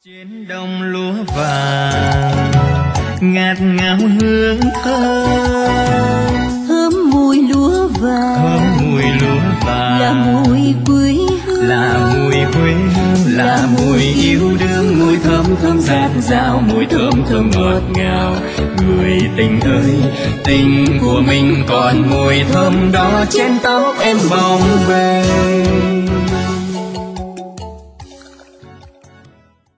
Trên đồng lúa vàng ngát ngào hương thơm, thơm mùi lúa vàng, là mùi quê hương, là mùi yêu đương, mùi thơm thơm dạt dào, mùi thơm thơm ngọt ngào. Người tình ơi, tình của mình còn mùi thơm đó trên tóc em bồng bềnh.